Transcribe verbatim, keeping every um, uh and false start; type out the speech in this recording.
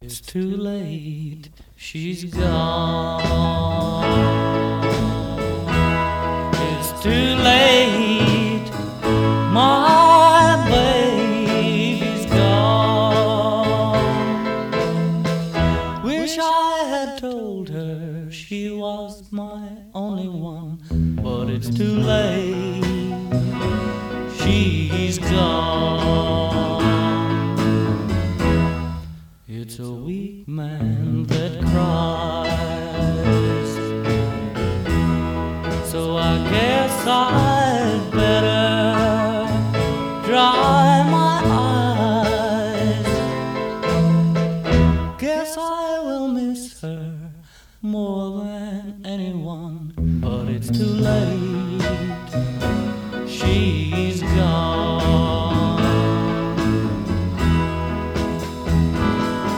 It's too late, she's gone. It's too late, my baby's gone. Wish I had told her she was my only one, but it's too late, she's gone. It's a weak man that cries, so I guess I'd better dry my eyes. Guess I will miss her more than anyone, but it's too late, she